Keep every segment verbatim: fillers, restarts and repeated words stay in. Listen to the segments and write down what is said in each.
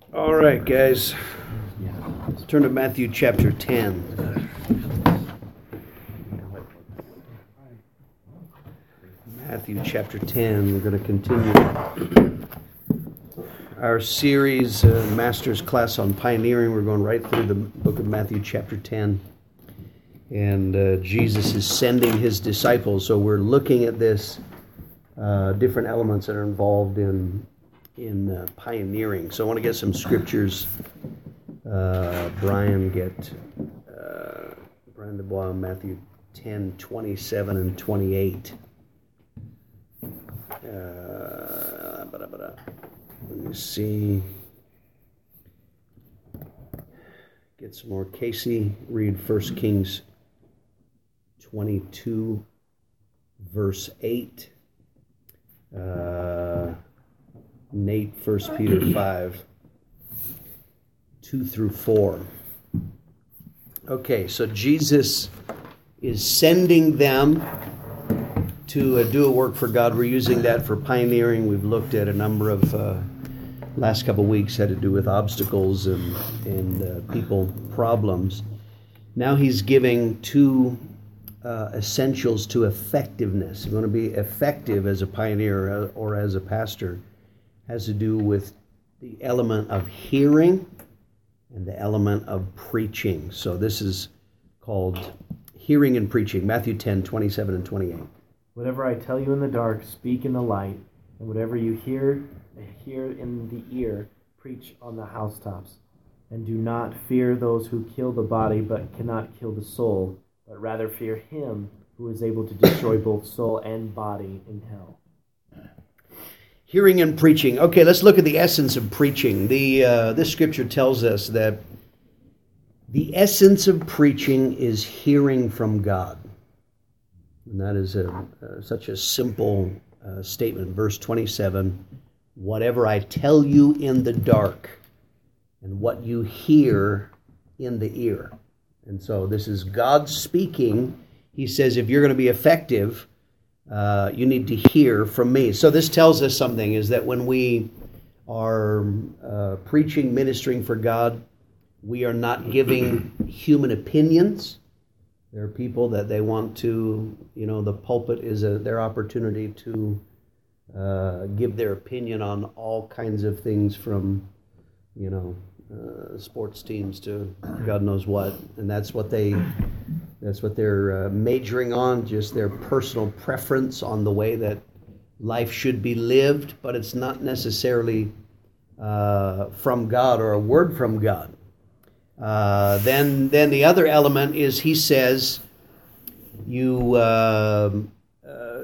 All right, guys. Let's turn to Matthew chapter ten. Matthew chapter ten. We're going to continue our series, uh, Master's Class on Pioneering. We're going right through the book of Matthew chapter ten. And uh, Jesus is sending his disciples. So we're looking at this, uh, different elements that are involved in in uh, pioneering. So I want to get some scriptures. Uh, Brian, get uh, Brian DeBois, Matthew ten, twenty-seven and twenty-eight. Uh, let me see. Get some more. Casey, read First Kings twenty-two, verse eight. Uh, Nate, First Peter five, two through four. Okay, so Jesus is sending them to uh, do a work for God. We're using that for pioneering. We've looked at a number of, uh, last couple of weeks had to do with obstacles and, and uh, people problems. Now he's giving two uh, essentials to effectiveness. You want to be effective as a pioneer or as a pastor. Has to do with the element of hearing and the element of preaching. So this is called hearing and preaching. Matthew ten, twenty-seven and twenty-eight. Whatever I tell you in the dark, speak in the light, and whatever you hear, hear in the ear, preach on the housetops. And do not fear those who kill the body, but cannot kill the soul, but rather fear him who is able to destroy both soul and body in hell. Hearing and preaching. Okay, let's look at the essence of preaching. The uh, this scripture tells us that the essence of preaching is hearing from God. And that is a, uh, such a simple uh, statement. Verse twenty-seven, whatever I tell you in the dark and what you hear in the ear. And so this is God speaking. He says if you're going to be effective, Uh, you need to hear from me. So this tells us something, is that when we are uh, preaching, ministering for God, we are not giving human opinions. There are people that they want to, you know, the pulpit is a, their opportunity to uh, give their opinion on all kinds of things from, you know, uh, sports teams to God knows what. And that's what they... That's what they're uh, majoring on, just their personal preference on the way that life should be lived, but it's not necessarily uh, from God or a word from God. Uh, then, then the other element is he says, "You uh, uh,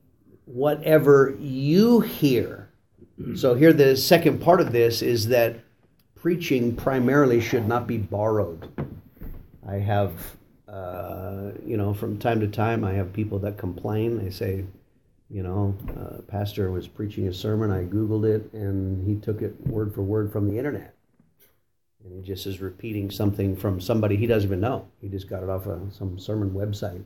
whatever you hear." So here, the second part of this is that preaching primarily should not be borrowed. I have. Uh, you know, from time to time, I have people that complain. They say, you know, uh, pastor was preaching a sermon. I Googled it, and he took it word for word from the internet. And he just is repeating something from somebody he doesn't even know. He just got it off of some sermon website.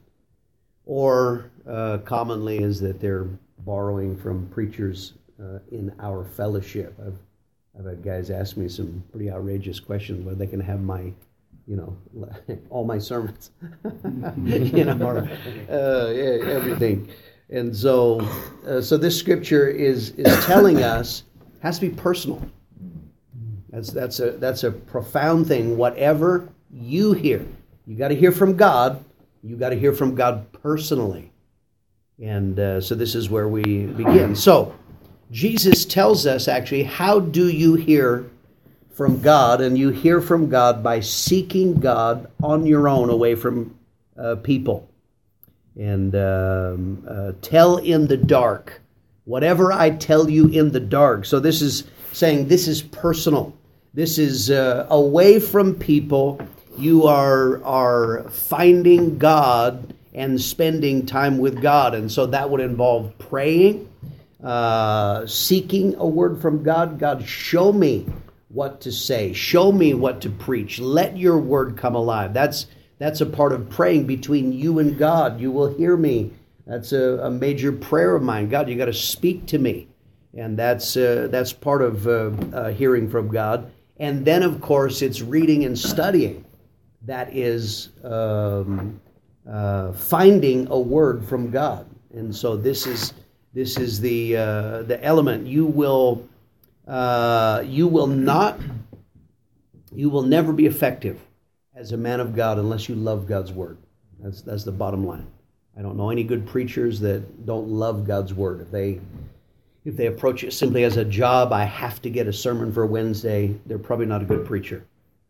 Or uh, commonly is that they're borrowing from preachers uh, in our fellowship. I've, I've had guys ask me some pretty outrageous questions whether they can have my you know, all my sermons, you know, or, uh, everything. And so, uh, so this scripture is is telling us, has to be personal. That's that's a that's a profound thing. Whatever you hear, you got to hear from God. You got to hear from God personally. And uh, so this is where we begin. So Jesus tells us actually, how do you hear from God? And you hear from God by seeking God on your own, away from uh, people. And um, uh, tell in the dark. Whatever I tell you in the dark. So this is saying this is personal. This is uh, away from people. You are, are finding God and spending time with God. And so that would involve praying, uh, seeking a word from God. God, show me what to say. Show me what to preach. Let your word come alive. That's that's a part of praying between you and God. You will hear me. That's a, a major prayer of mine. God, you got to speak to me. And that's uh, that's part of uh, uh, hearing from God. And then, of course, it's reading and studying. That is um, uh, finding a word from God. And so this is this is the uh, the element. You will uh, you will not you will never be effective as a man of God unless you love God's word. That's that's the bottom line. I don't know any good preachers that don't love God's word. If they if they approach it simply as a job, I have to get a sermon for Wednesday, they're probably not a good preacher.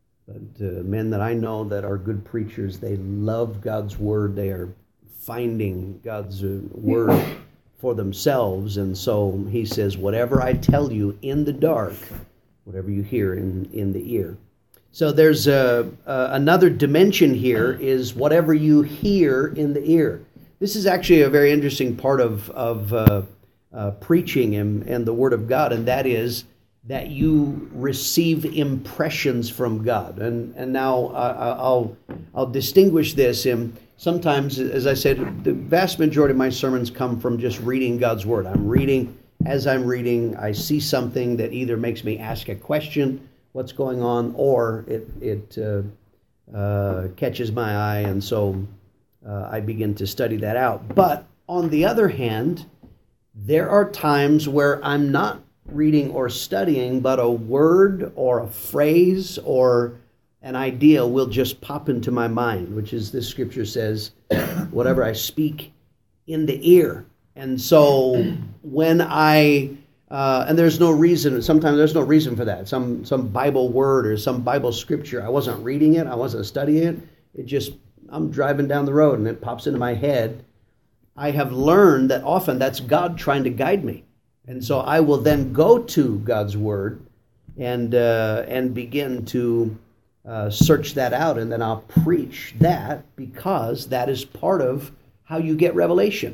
But uh, men that I know that are good preachers, they love God's word. They are finding God's uh, word for themselves. And so he says, whatever I tell you in the dark, whatever you hear in, in the ear. So there's a, uh, another dimension here is whatever you hear in the ear. This is actually a very interesting part of, of uh, uh, preaching and, and the Word of God, and that is that you receive impressions from God. And and now uh, I'll I'll distinguish this. In sometimes, as I said, the vast majority of my sermons come from just reading God's Word. I'm reading. As I'm reading, I see something that either makes me ask a question, what's going on, or it it uh, uh, catches my eye, and so uh, I begin to study that out. But on the other hand, there are times where I'm not reading or studying, but a word or a phrase or an idea will just pop into my mind, which is this scripture says, whatever I speak in the ear. And so when I, uh, and there's no reason, sometimes there's no reason for that. Some some Bible word or some Bible scripture, I wasn't reading it, I wasn't studying it. It just, I'm driving down the road and it pops into my head. I have learned that often that's God trying to guide me. And so I will then go to God's Word and uh, and begin to uh, search that out, and then I'll preach that, because that is part of how you get revelation.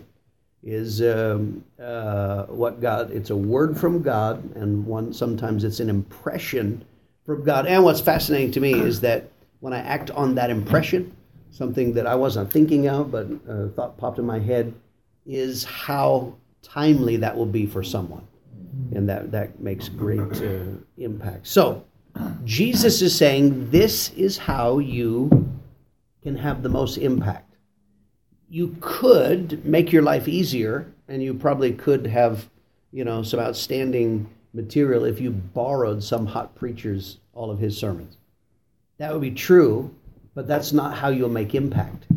Is um, uh, what God? It's a word from God, and one sometimes it's an impression from God. And what's fascinating to me is that when I act on that impression, something that I wasn't thinking of but uh, thought popped in my head, is how timely that will be for someone. And that, that makes great uh, impact. So, Jesus is saying this is how you can have the most impact. You could make your life easier, and you probably could have, you know, some outstanding material if you borrowed some hot preacher's all of his sermons. That would be true, but that's not how you'll make impact.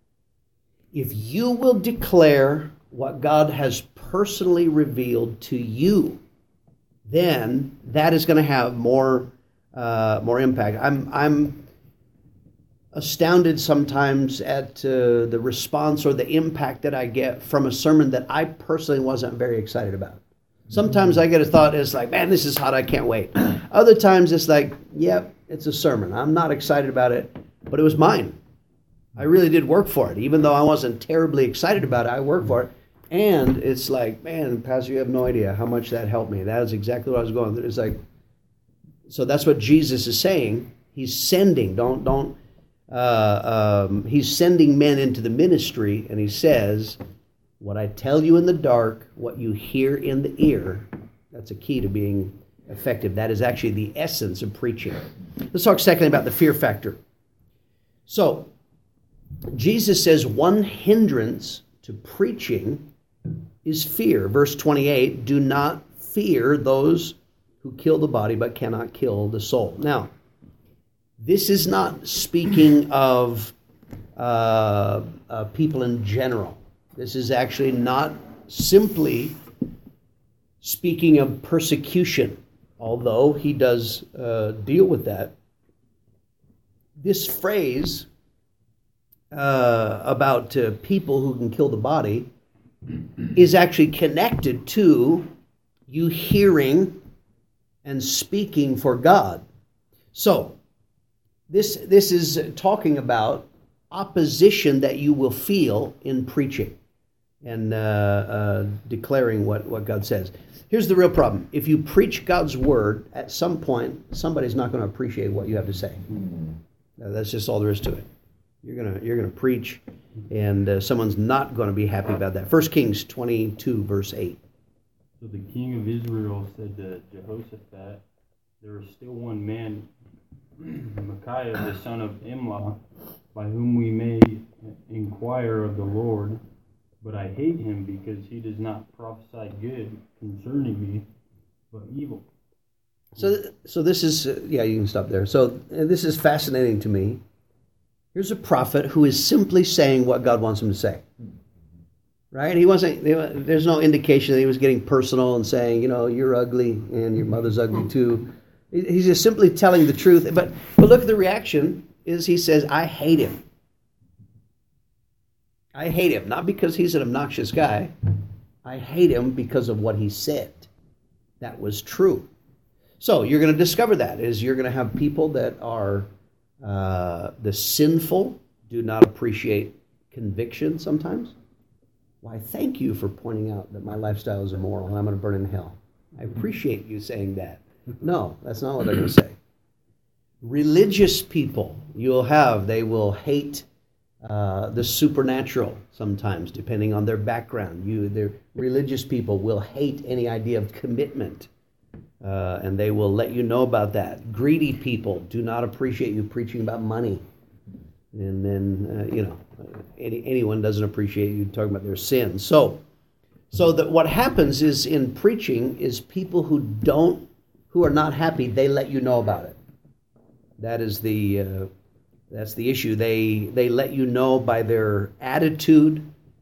If you will declare what God has personally revealed to you, then that is going to have more uh, more impact. I'm I'm astounded sometimes at uh, the response or the impact that I get from a sermon that I personally wasn't very excited about. Sometimes I get a thought, it's like, man, this is hot, I can't wait. Other times it's like, yep, it's a sermon. I'm not excited about it, but it was mine. I really did work for it. Even though I wasn't terribly excited about it, I worked for it. And it's like, man, Pastor, you have no idea how much that helped me. That is exactly what I was going through. It's like, so that's what Jesus is saying. He's sending, don't, don't, uh, um, he's sending men into the ministry, and he says, what I tell you in the dark, what you hear in the ear, that's a key to being effective. That is actually the essence of preaching. Let's talk secondly about the fear factor. So, Jesus says one hindrance to preaching is fear. Verse twenty-eight, do not fear those who kill the body but cannot kill the soul. Now, this is not speaking of uh, uh, people in general. This is actually not simply speaking of persecution, although he does uh, deal with that. This phrase uh, about uh, people who can kill the body is actually connected to you hearing and speaking for God. So, this this is talking about opposition that you will feel in preaching and uh, uh, declaring what, what God says. Here's the real problem. If you preach God's word, at some point, somebody's not going to appreciate what you have to say. Mm-hmm. Uh, that's just all there is to it. You're gonna you're gonna preach, and uh, someone's not going to be happy about that. First Kings twenty-two, verse eight. So the king of Israel said to Jehoshaphat, there is still one man, Micaiah the son of Imlah, by whom we may inquire of the Lord. But I hate him because he does not prophesy good concerning me, but evil. So, so this is, uh, yeah, you can stop there. So uh, this is fascinating to me. Here's a prophet who is simply saying what God wants him to say. Right? He wasn't, there's no indication that he was getting personal and saying, you know, you're ugly and your mother's ugly too. He's just simply telling the truth. But, but look at the reaction is he says, I hate him. I hate him, not because he's an obnoxious guy. I hate him because of what he said. That was true. So you're going to discover that is you're going to have people that are uh, the sinful, do not appreciate conviction sometimes. Why, thank you for pointing out that my lifestyle is immoral and I'm going to burn in hell. I appreciate you saying that. No, that's not what they're going to say. Religious people you'll have, they will hate uh, the supernatural sometimes, depending on their background. You, their religious people will hate any idea of commitment, uh, and they will let you know about that. Greedy people do not appreciate you preaching about money. And then, uh, you know, any, anyone doesn't appreciate you talking about their sins. So, so that what happens is in preaching is people who don't, who are not happy, they let you know about it. That is the, uh, that's the issue. They they let you know by their attitude.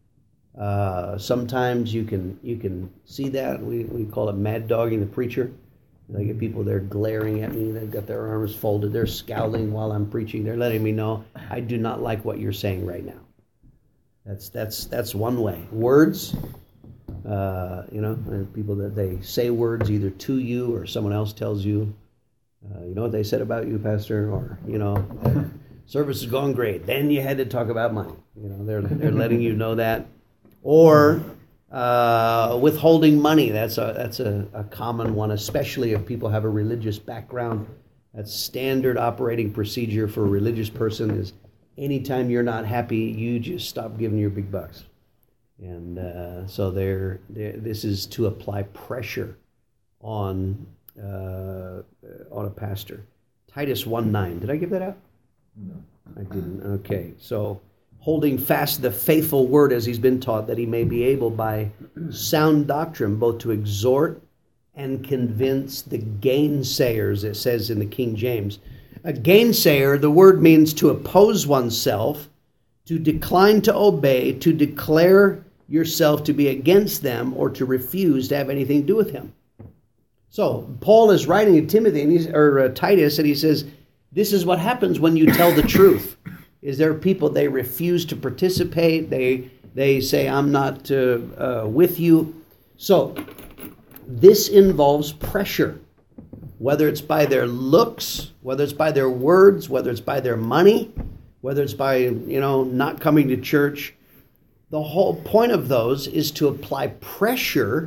Uh, sometimes you can you can see that. We we call it mad dogging the preacher. I get people there glaring at me. They've got their arms folded. They're scowling while I'm preaching. They're letting me know I do not like what you're saying right now. That's that's that's one way. Words, uh, you know, people that they say words either to you or someone else tells you, uh, you know what they said about you, Pastor, or you know, service is going great. Then you had to talk about money. You know, they're they're letting you know that, or. Uh, withholding money, that's a that's a, a common one, especially if people have a religious background. That's standard operating procedure for a religious person is anytime you're not happy, you just stop giving your big bucks. And uh, so they're, they're, this is to apply pressure on uh, on a pastor. Titus one nine, did I give that out? No. I didn't. Okay, so... holding fast the faithful word as he's been taught, that he may be able by sound doctrine both to exhort and convince the gainsayers, it says in the King James. A gainsayer, the word means to oppose oneself, to decline to obey, to declare yourself to be against them, or to refuse to have anything to do with him. So Paul is writing to Timothy and he's, or uh, Titus, and he says, this is what happens when you tell the truth. Is there people, they refuse to participate. They they say, I'm not uh, uh, with you. So this involves pressure, whether it's by their looks, whether it's by their words, whether it's by their money, whether it's by, you know, not coming to church. The whole point of those is to apply pressure.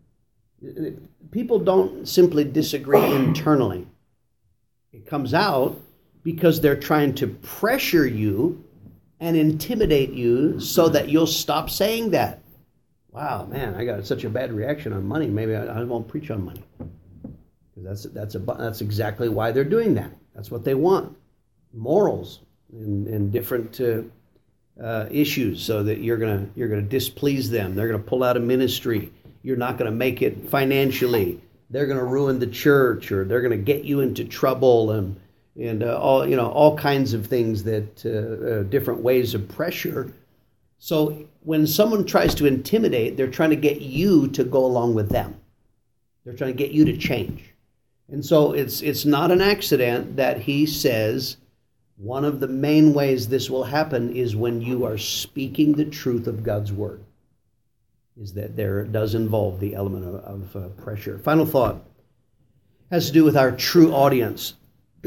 People don't simply disagree internally. It comes out because they're trying to pressure you and intimidate you so that you'll stop saying that. Wow, man, I got such a bad reaction on money. Maybe I, I won't preach on money. That's that's a that's exactly why they're doing that. That's what they want. Morals and, and different uh, uh, issues, so that you're gonna you're gonna displease them. They're gonna pull out of ministry. You're not gonna make it financially. They're gonna ruin the church, or they're gonna get you into trouble, and. And uh, all you know, all kinds of things that uh, uh, different ways of pressure. So when someone tries to intimidate, they're trying to get you to go along with them. They're trying to get you to change. And so it's it's not an accident that he says one of the main ways this will happen is when you are speaking the truth of God's word. Is that there does involve the element of, of uh, pressure. Final thought has to do with our true audience.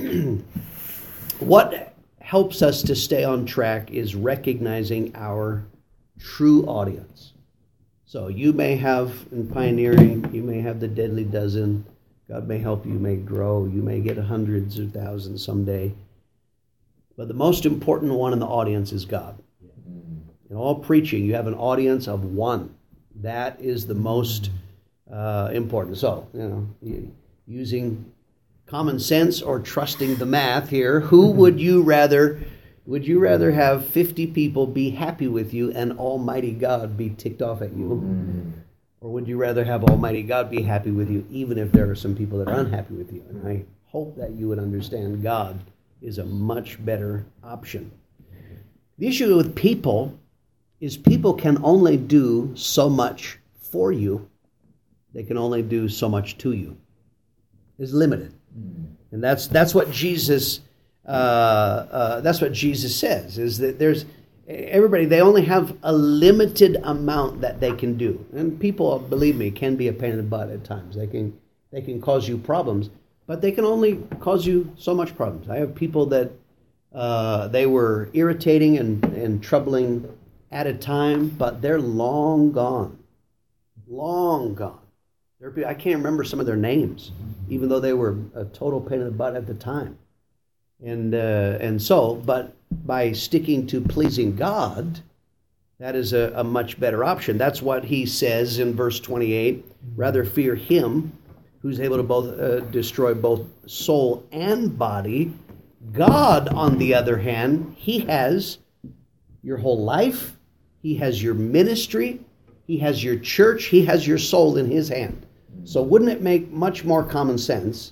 What helps us to stay on track is recognizing our true audience. So you may have, in pioneering, you may have the deadly dozen. God may help you, you may grow, you may get hundreds or thousands someday. But the most important one in the audience is God. In all preaching, you have an audience of one. That is the most uh, important. So, you know, using common sense or trusting the math here, who would you rather would you rather have fifty people be happy with you and Almighty God be ticked off at you? Mm-hmm. Or would you rather have Almighty God be happy with you even if there are some people that are unhappy with you? And I hope that you would understand God is a much better option. The issue with people is people can only do so much for you. They can only do so much to you. It's limited. And that's that's what Jesus uh, uh, that's what Jesus says, is that there's everybody, they only have a limited amount that they can do. And people, believe me, can be a pain in the butt at times. They can they can cause you problems, but they can only cause you so much problems. I have people that uh, they were irritating and, and troubling at a time, but they're long gone. Long gone. There, I can't remember some of their names, even though they were a total pain in the butt at the time. And uh, and so, but by sticking to pleasing God, that is a, a much better option. That's what he says in verse twenty-eight. Rather fear him who's able to both uh, destroy both soul and body. God, on the other hand, he has your whole life. He has your ministry. He has your church. He has your soul in his hand. So wouldn't it make much more common sense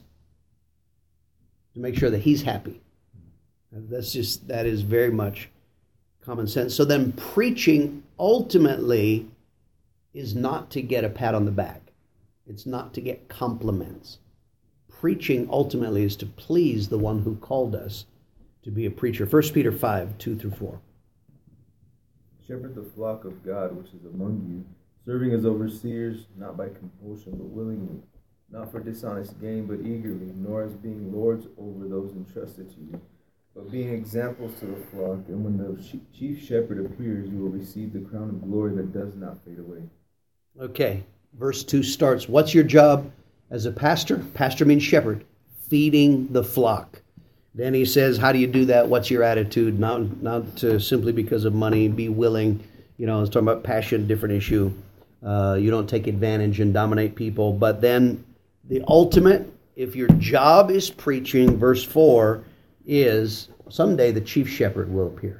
to make sure that he's happy? That's just, that is very much common sense. So then preaching ultimately is not to get a pat on the back. It's not to get compliments. Preaching ultimately is to please the one who called us to be a preacher. First Peter five, two through four. Shepherd the flock of God which is among you, serving as overseers, not by compulsion, but willingly, not for dishonest gain, but eagerly, nor as being lords over those entrusted to you, but being examples to the flock. And when the chief shepherd appears, you will receive the crown of glory that does not fade away. Okay, verse two starts, what's your job as a pastor? Pastor means shepherd, feeding the flock. Then he says, how do you do that? What's your attitude? Not, not uh, simply because of money, be willing. You know, I was talking about passion, different issue. Uh, you don't take advantage and dominate people. But then the ultimate, if your job is preaching, verse four, is someday the chief shepherd will appear.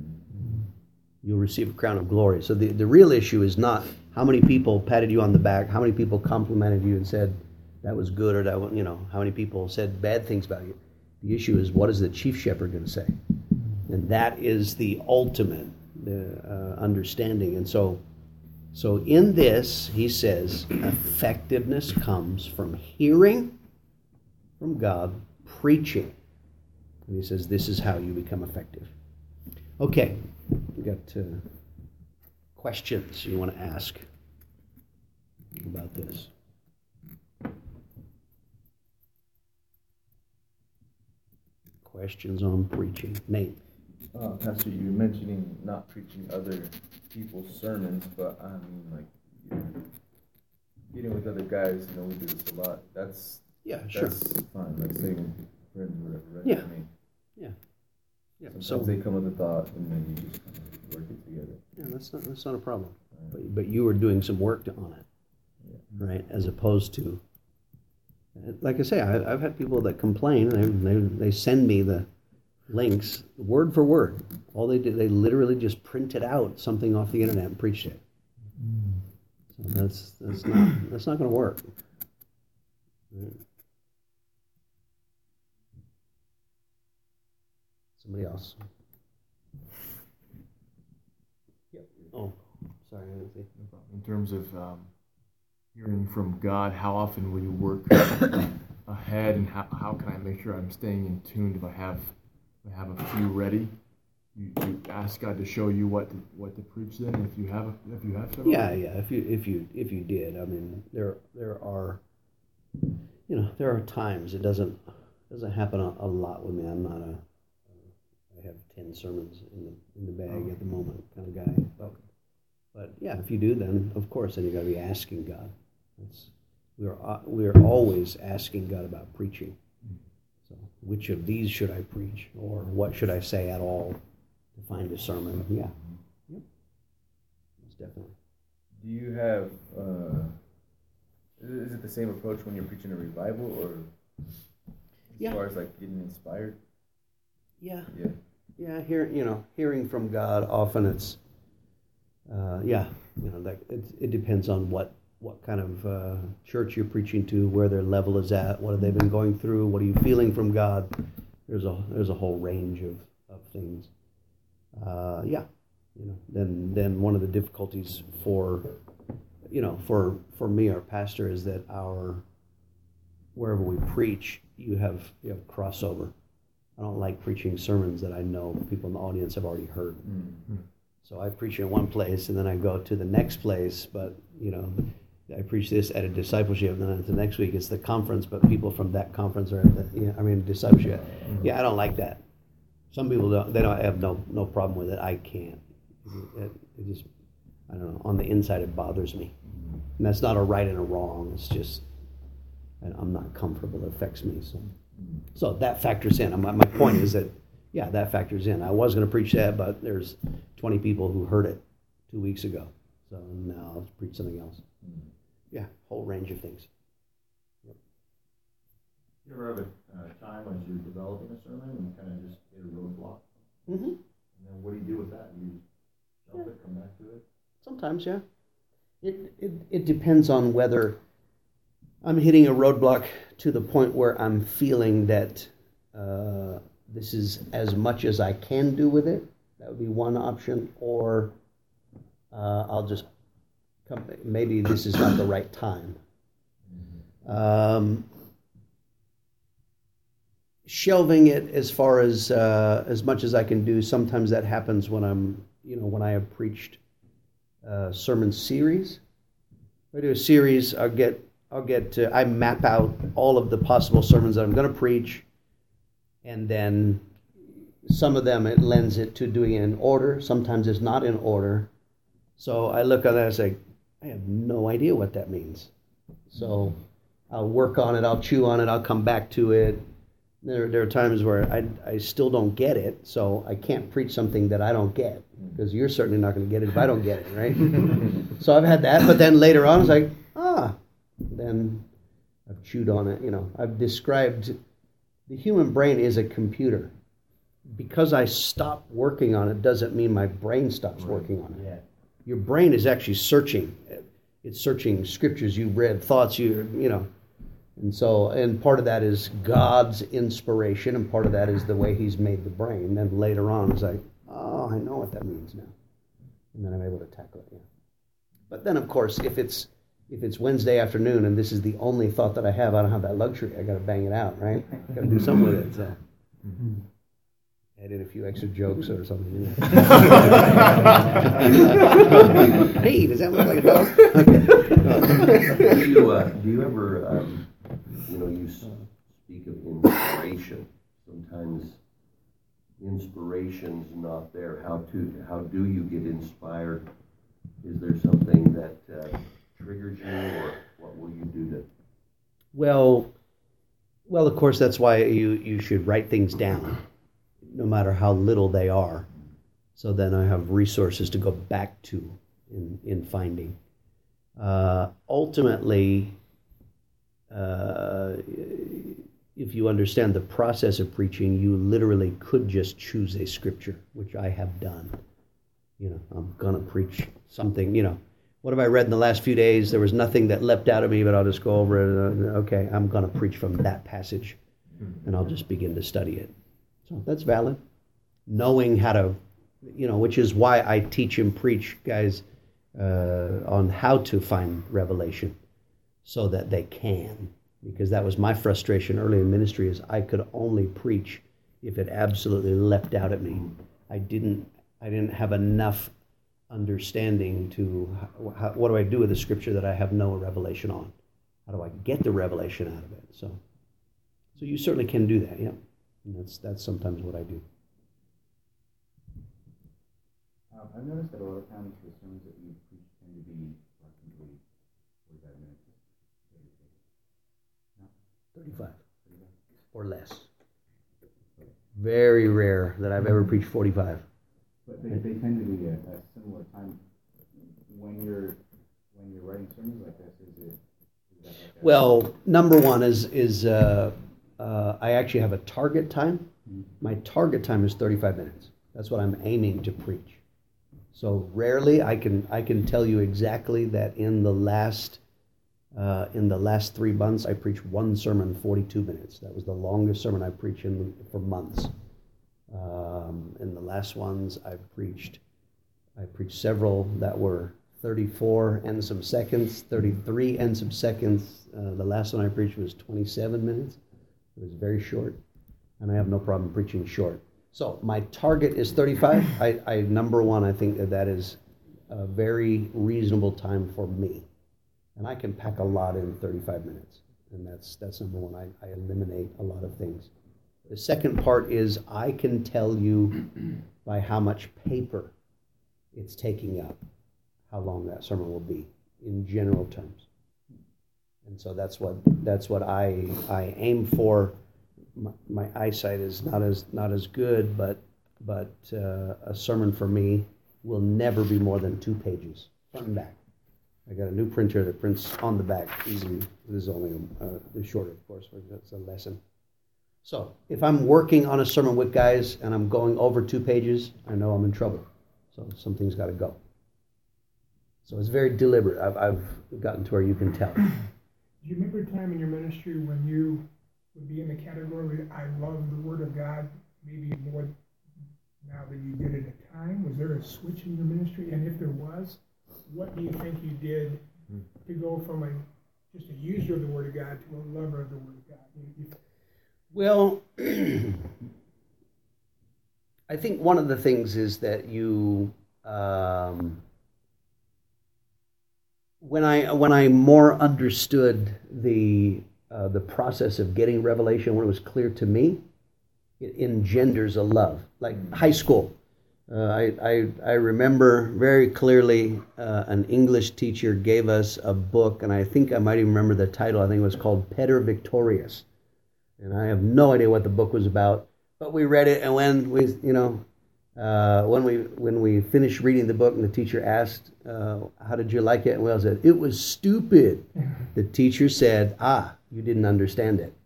You'll receive a crown of glory. So the, the real issue is not how many people patted you on the back, how many people complimented you and said that was good, or that, you know, how many people said bad things about you. The issue is, what is the chief shepherd going to say? And that is the ultimate uh, understanding. And so So in this, he says, effectiveness comes from hearing from God, preaching. And he says, this is how you become effective. Okay, we got uh, questions you want to ask about this. Questions on preaching. Nate. Uh, Pastor, you were mentioning not preaching other people's sermons, but I mean, like, you know, getting with other guys, you know, we do this a lot. That's yeah, that's sure. fine. Like saying friends or whatever, right? Yeah. I mean, yeah. Yeah. Sometimes So they come with a thought, and then you just kind of work it together. Yeah, that's not that's not a problem. Right. But but you were doing some work to, on it, Yeah. right? As opposed to, like I say, I, I've had people that complain. They they they send me the links word for word. All they did, they literally just printed out something off the internet and preached it. So that's that's not that's not going to work. Right. Somebody else. Yep. Oh, sorry, I didn't see. In terms of um, hearing from God, how often will you work ahead, and how, how can I make sure I'm staying in tune if I have if I have a few ready? You, you ask God to show you what to, what to preach then, if you have a, if you have several. Yeah, yeah. If you if you if you did, I mean, there there are, you know, there are times it doesn't doesn't happen a, a lot with me. I'm not a I have ten sermons in the in the bag at the moment kind of guy. But, but yeah, if you do, then of course, then you got to be asking God. That's we are we are always asking God about preaching. So, which of these should I preach, or what should I say at all to find a sermon? Yeah, yep, most definitely. Do you have? Uh, is it the same approach when you're preaching a revival, or? As Yeah. far as like getting inspired. Yeah. Yeah. Yeah, hear you know, hearing from God often it's, uh, yeah, you know, like it, it depends on what what kind of uh, church you're preaching to, where their level is at, what have they been going through, what are you feeling from God. There's a there's a whole range of of things. Uh, yeah, you know, then then one of the difficulties for, you know, for for me, our pastor, is that our wherever we preach, you have you have crossover. I don't like preaching sermons that I know people in the audience have already heard. Mm-hmm. So I preach in one place, and then I go to the next place, but, you know, I preach this at a discipleship, and then the next week it's the conference, but people from that conference are at the, you know, I mean, discipleship. Yeah, I don't like that. Some people don't, they don't have no, no problem with it. I can't. It, it just, I don't know, on the inside it bothers me. And that's not a right and a wrong. It's just, I'm not comfortable. It affects me. So, so that factors in. My, my point is that, yeah, that factors in. I was going to preach that, but there's twenty people who heard it two weeks ago. So now I'll preach something else. Yeah, whole range of things. Yep. You ever have a uh, time as you're developing a sermon and you kind of just hit a roadblock? Mm-hmm. And then what do you do with that? You shelf it, come back to it? Sometimes, yeah. It, it it depends on whether I'm hitting a roadblock to the point where I'm feeling that uh, this is as much as I can do with it. That would be one option. Or uh, I'll just come, maybe this is not the right time. Um, shelving it as far as uh, as much as I can do. Sometimes that happens when I'm, you know, when I have preached uh, sermon series. If I do a series, I'll get I'll get uh, I map out all of the possible sermons that I'm going to preach, and then some of them it lends it to doing it in order. Sometimes it's not in order. So I look at that and say, I have no idea what that means. So I'll work on it, I'll chew on it, I'll come back to it. There, there are times where I, I still don't get it, so I can't preach something that I don't get, because you're certainly not going to get it if I don't get it, right? So I've had that, but then later on it's like, ah, then I've chewed on it. You know, I've described the human brain is a computer. Because I stop working on it doesn't mean my brain stops Right. working on it. Yeah. Your brain is actually searching. It's searching scriptures you've read, thoughts you, you know. And so, and part of that is God's inspiration, and part of that is the way He's made the brain. Then later on, it's like, oh, I know what that means now. And then I'm able to tackle it, yeah. But then, of course, if it's if it's Wednesday afternoon and this is the only thought that I have, I don't have that luxury. I got to bang it out, right? I got to do something with it, so. Mm-hmm. Add in a few extra jokes or something. Hey, does that look like a dog? Okay. do you uh, do you ever um, you know you speak of inspiration? Sometimes inspiration's not there. How to how do you get inspired? Is there something that uh, triggers you, or what will you do to? Well, well, of course, that's why you you should write things down, no matter how little they are. So then I have resources to go back to in, in finding. Uh, ultimately, uh, if you understand the process of preaching, you literally could just choose a scripture, which I have done. You know, I'm going to preach something, you know. What have I read in the last few days? There was nothing that leapt out at me, but I'll just go over it. Uh, okay, I'm going to preach from that passage, and I'll just begin to study it. So that's valid. Knowing how to, you know, which is why I teach and preach guys uh, on how to find revelation so that they can. Because that was my frustration early in ministry, is I could only preach if it absolutely leapt out at me. I didn't, I didn't have enough understanding to, how, what do I do with the scripture that I have no revelation on? How do I get the revelation out of it? So, so you certainly can do that, yeah. And that's that's sometimes what I do. Um, I've noticed that a lot of times the sermons that you preach tend to be approximately forty-five minutes. No? thirty-five or less. Very rare that I've ever preached forty-five. But they, they tend to be a, a similar time. When you're when you're writing sermons like this, is it? Is that like a, Well, number one is is uh, uh, I actually have a target time. My target time is thirty-five minutes. That's what I'm aiming to preach. So rarely I can I can tell you exactly that in the last uh, in the last three months I preached one sermon forty-two minutes. That was the longest sermon I preached in for months. Um, in the last ones I've preached I preached several that were thirty-four and some seconds, thirty-three and some seconds. Uh, the last one I preached was twenty-seven minutes. It was very short, and I have no problem preaching short. So my target is thirty-five. I, I number one, I think that that is a very reasonable time for me, and I can pack a lot in thirty-five minutes, and that's that's number one. I, I eliminate a lot of things. The second part is I can tell you by how much paper it's taking up how long that sermon will be in general terms. And so that's what that's what I I aim for. My, my eyesight is not as not as good, but but uh, a sermon for me will never be more than two pages, front and back. I got a new printer that prints on the back easily. This is only uh, this shorter, of course, but that's a lesson. So if I'm working on a sermon with guys and I'm going over two pages, I know I'm in trouble. So something's got to go. So it's very deliberate. I've, I've gotten to where you can tell. Do you remember a time in your ministry when you would be in the category, I love the Word of God, maybe more now than you did at a time? Was there a switch in your ministry? And if there was, what do you think you did to go from a just a user of the Word of God to a lover of the Word of God? You, you, Well, I think one of the things is that you, um, when I when I more understood the uh, the process of getting revelation, when it was clear to me, it engenders a love. Like high school, uh, I, I I remember very clearly uh, an English teacher gave us a book, and I think I might even remember the title. I think it was called Peter Victorius. And I have no idea what the book was about, but we read it, and when we, you know, uh, when we when we finished reading the book, and the teacher asked, uh, "How did you like it?" and we all said, "It was stupid." The teacher said, "Ah, you didn't understand it."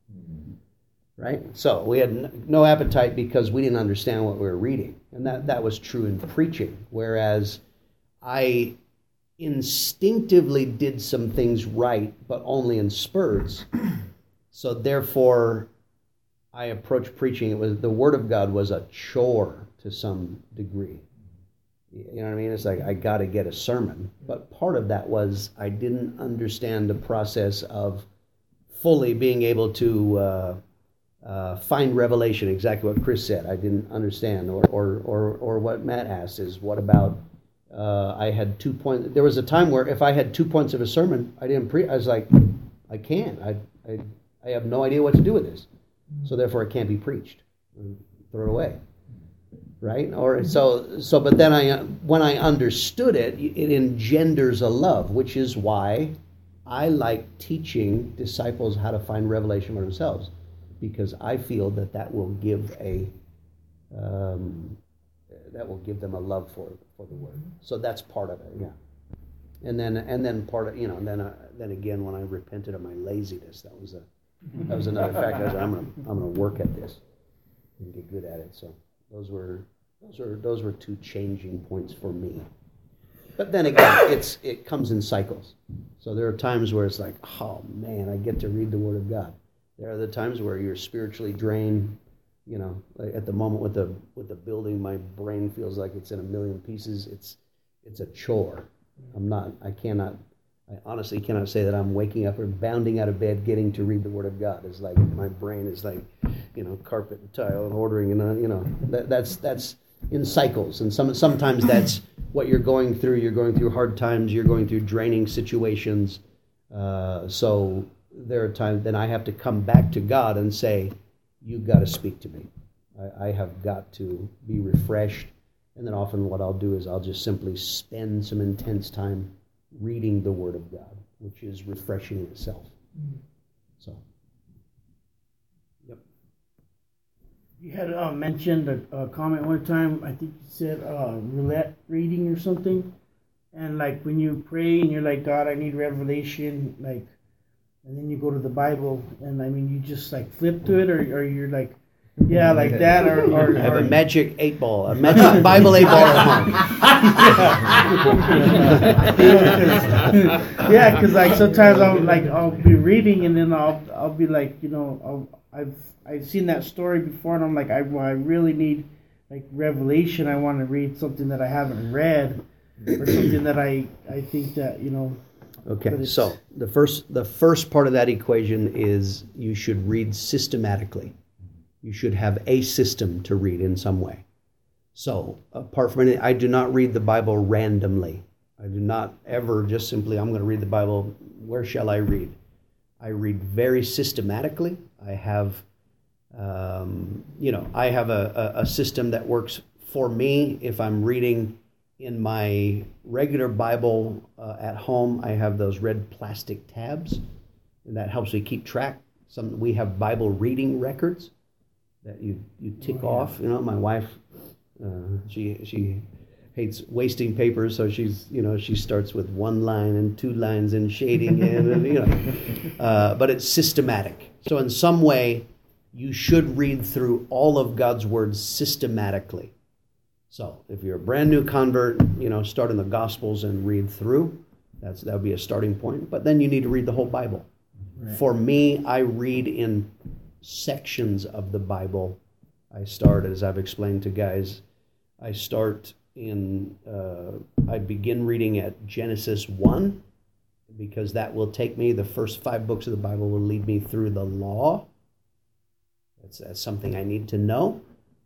Right? So we had no appetite because we didn't understand what we were reading, and that that was true in preaching. Whereas I instinctively did some things right, but only in spurts. So therefore, I approached preaching. It was the Word of God was a chore to some degree. You know what I mean? It's like I got to get a sermon, but part of that was I didn't understand the process of fully being able to uh, uh, find revelation. Exactly what Chris said. I didn't understand, or or or, or what Matt asked is what about? Uh, I had two points. There was a time where if I had two points of a sermon, I didn't preach. I was like, I can't. I I. I have no idea what to do with this, so therefore it can't be preached. Throw it away, right? Or so. So, but then I, when I understood it, it engenders a love, which is why I like teaching disciples how to find revelation for themselves, because I feel that that will give a, um, that will give them a love for for the Word. So that's part of it, yeah. And then and then part of you know, and then uh, then again when I repented of my laziness, that was a That was another factor. I said, I'm gonna, I'm gonna work at this and get good at it. So those were, those were, those were two changing points for me. But then again, it's, it comes in cycles. So there are times where it's like, oh man, I get to read the Word of God. There are the times where you're spiritually drained. You know, like at the moment with the with the building, my brain feels like it's in a million pieces. It's, it's a chore. I'm not. I cannot. I honestly cannot say that I'm waking up or bounding out of bed getting to read the Word of God. It's like my brain is like, you know, carpet and tile and ordering and, uh, you know, that, that's that's in cycles. And some sometimes that's what you're going through. You're going through hard times. You're going through draining situations. Uh, so there are times then I have to come back to God and say, you've got to speak to me. I, I have got to be refreshed. And then often what I'll do is I'll just simply spend some intense time reading the Word of God, which is refreshing in itself. So, yep. You had uh, mentioned a, a comment one time, I think you said uh, roulette reading or something, and like when you pray and you're like, God, I need revelation, like and then you go to the Bible, and I mean, you just like flip to it, or, or you're like, yeah, like that, or, or I have or, a magic eight ball, a magic Bible eight ball at home. Yeah, because like sometimes I'll like I'll be reading, and then I'll I'll be like, you know, I'll, I've I've seen that story before, and I'm like, I, well, I really need like revelation. I want to read something that I haven't read, or something that I I think that, you know. Okay, so the first the first part of that equation is you should read systematically. You should have a system to read in some way. So apart from anything, I do not read the Bible randomly. I do not ever just simply, I'm going to read the Bible, where shall I read? I read very systematically. I have, um, you know, I have a, a, a system that works for me. If I'm reading in my regular Bible uh, at home, I have those red plastic tabs, and that helps me keep track. Some we have Bible reading records that you, you tick oh, yeah. off. You know, my wife, uh, she she hates wasting paper, so she's you know she starts with one line and two lines and shading in, and you know, uh, but it's systematic. So in some way, you should read through all of God's words systematically. So if you're a brand new convert, you know, start in the Gospels and read through. That's that would be a starting point. But then you need to read the whole Bible. Right. For me, I read in sections of the Bible. I start, as I've explained to guys, I start in, uh, I begin reading at Genesis one, because that will take me, the first five books of the Bible will lead me through the law. That's, that's something I need to know.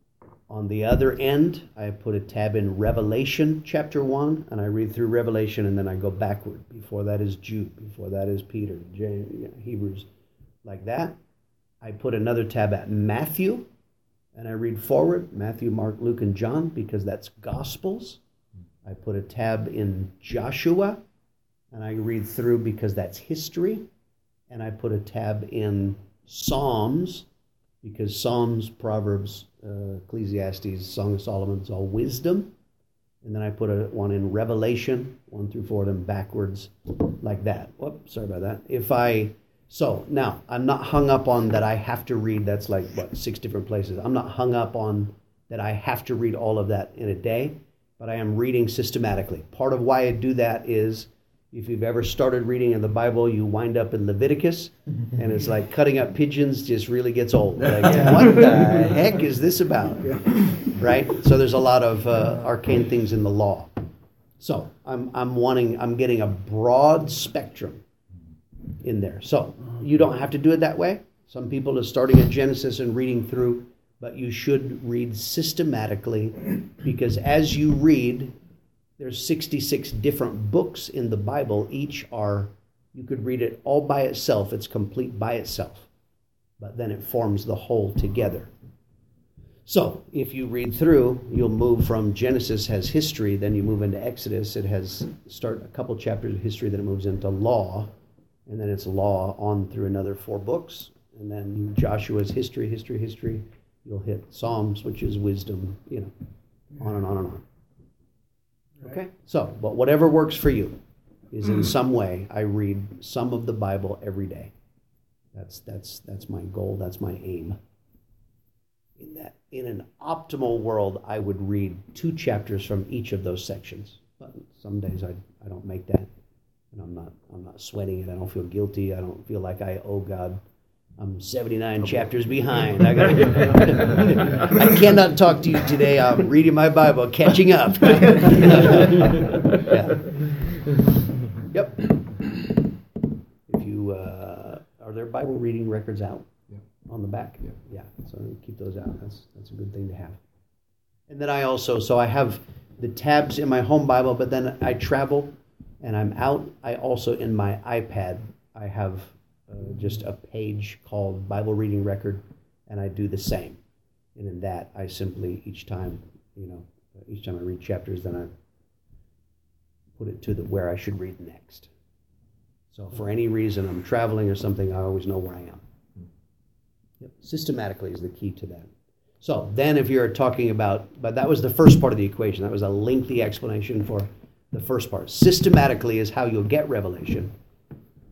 On the other end, I put a tab in Revelation chapter one, and I read through Revelation, and then I go backward. Before that is Jude, before that is Peter, James, you know, Hebrews, like that. I put another tab at Matthew, and I read forward, Matthew, Mark, Luke, and John, because that's Gospels. I put a tab in Joshua, and I read through because that's history. And I put a tab in Psalms, because Psalms, Proverbs, uh, Ecclesiastes, Song of Solomon is all wisdom. And then I put a one in Revelation, one through four, then backwards, like that. Whoops, sorry about that. If I, so now, I'm not hung up on that I have to read, that's like, what, six different places. I'm not hung up on that I have to read all of that in a day, but I am reading systematically. Part of why I do that is, if you've ever started reading in the Bible, you wind up in Leviticus, and it's like cutting up pigeons just really gets old. Like, what the heck is this about? Right? So there's a lot of uh, arcane things in the law. So I'm I'm wanting I'm getting a broad spectrum in there. So you don't have to do it that way. Some people are starting at Genesis and reading through, but you should read systematically, because as you read, there's sixty-six different books in the Bible. Each are, you could read it all by itself. It's complete by itself. But then it forms the whole together. So if you read through, you'll move from Genesis has history, then you move into Exodus. It has start a couple chapters of history, then it moves into law, and then it's law on through another four books. And then Joshua's history, history, history. You'll hit Psalms, which is wisdom, you know, on and on and on. Okay, so, but whatever works for you is in some way I read some of the Bible every day. That's that's that's my goal. That's my aim. In that, in an optimal world, I would read two chapters from each of those sections. But some days I I don't make that, and I'm not I'm not sweating it. I don't feel guilty. I don't feel like I owe God. I'm seventy-nine chapters behind. I got. I cannot talk to you today. I'm reading my Bible, catching up. Yeah. Yep. If you uh, are there Bible reading records out yeah. on the back? Yeah. Yeah. So keep those out. That's that's a good thing to have. And then I also so I have the tabs in my home Bible, but then I travel and I'm out. I also in my iPad I have. Uh, just a page called Bible Reading Record, and I do the same. And in that, I simply, each time, you know, each time I read chapters, then I put it to the where I should read next. So for any reason I'm traveling or something, I always know where I am. Yep. Systematically is the key to that. So then if you're talking about, but that was the first part of the equation. That was a lengthy explanation for the first part. Systematically is how you'll get revelation.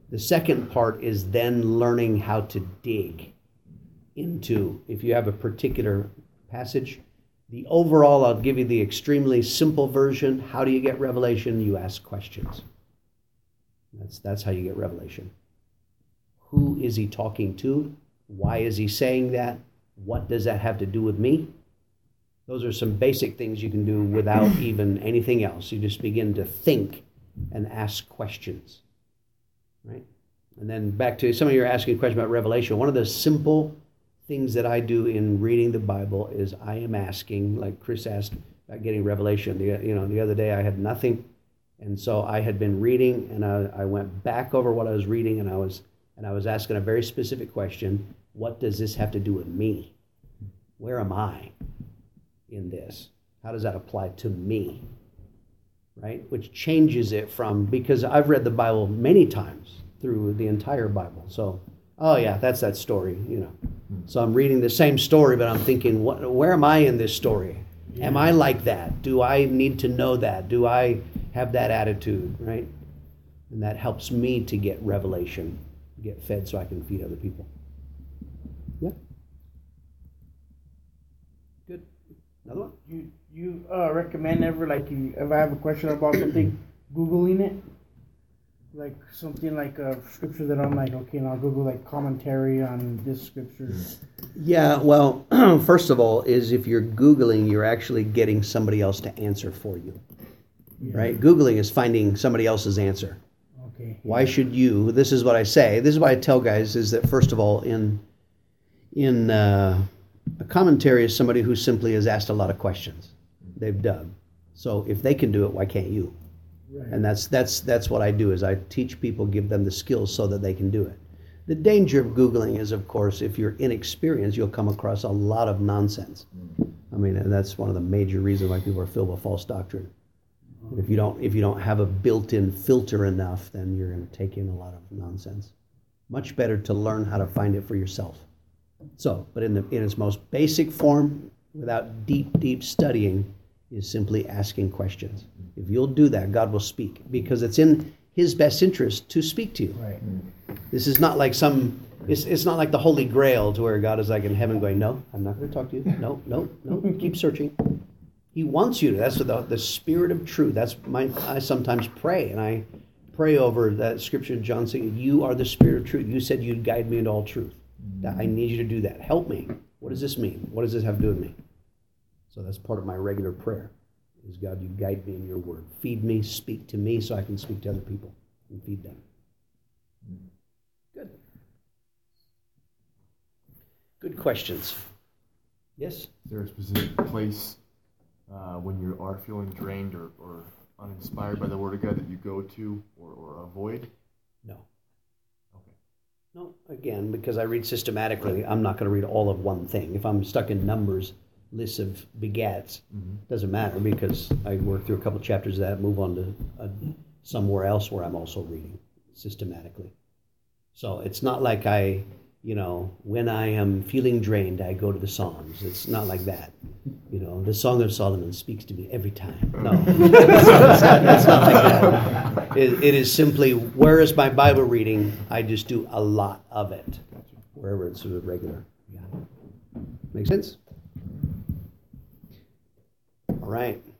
The second part is then learning how to dig into, if you have a particular passage. The overall, I'll give you the extremely simple version. How do you get revelation? You ask questions. That's, that's how you get revelation. Who is he talking to? Why is he saying that? What does that have to do with me? Those are some basic things you can do without even anything else. You just begin to think and ask questions. Right? And then back to some of you are asking a question about revelation. One of the simple things that I do in reading the Bible is I am asking, like Chris asked about getting revelation. The, you know, the other day I had nothing, and so I had been reading, and I, I went back over what I was reading, and I was and I was asking a very specific question: what does this have to do with me? Where am I in this? How does that apply to me? Right? Which changes it from, because I've read the Bible many times through the entire Bible. So, oh yeah, that's that story, you know. So I'm reading the same story, but I'm thinking, what, where am I in this story? Yeah. Am I like that? Do I need to know that? Do I have that attitude, right? And that helps me to get revelation, get fed so I can feed other people. Yeah. Good. Another one? You you uh, recommend ever, like, you, if I have a question about something, Googling it? Like something like a scripture that I'm like, okay, and I'll Google like commentary on this scripture. Yeah, well, first of all, is if you're Googling, you're actually getting somebody else to answer for you. Yeah. Right? Googling is finding somebody else's answer. Okay. Why should you? This is what I say. This is what I tell guys, is that first of all, in in uh, a commentary is somebody who simply has asked a lot of questions. They've dug. So if they can do it, why can't you? Right. And that's that's that's what I do, is I teach people, give them the skills so that they can do it. The danger of Googling is, of course, if you're inexperienced, you'll come across a lot of nonsense. I mean, and that's one of the major reasons why people are filled with false doctrine. And if you don't if you don't have a built-in filter enough, then you're going to take in a lot of nonsense. Much better to learn how to find it for yourself. So, but in the in its most basic form, without deep, deep studying, is simply asking questions. If you'll do that, God will speak, because it's in His best interest to speak to you. Right. This is not like some, it's, it's not like the Holy Grail to where God is like in heaven going, no, I'm not going to talk to you. No, no, no, keep searching. He wants you to. That's the, the Spirit of truth. That's my, I sometimes pray, and I pray over that scripture, John saying, you are the Spirit of truth. You said you'd guide me into all truth. That I need you to do that. Help me. What does this mean? What does this have to do with me? So that's part of my regular prayer. Is God, you guide me in your word. Feed me, speak to me so I can speak to other people and feed them. Good. Good questions. Yes? Is there a specific place uh, when you are feeling drained or, or uninspired by the Word of God that you go to or, or avoid? No. Okay. No, again, because I read systematically, I'm not going to read all of one thing. If I'm stuck in Numbers, lists of begats, mm-hmm. doesn't matter, because I work through a couple chapters of that, move on to uh, somewhere else where I'm also reading systematically. So it's not like I, you know, when I am feeling drained, I go to the Psalms. It's not like that. You know, the Song of Solomon speaks to me every time. No, it's, not, it's not like that. It, it is simply, where is my Bible reading? I just do a lot of it, wherever it's sort of regular. Yeah. Make sense? All right.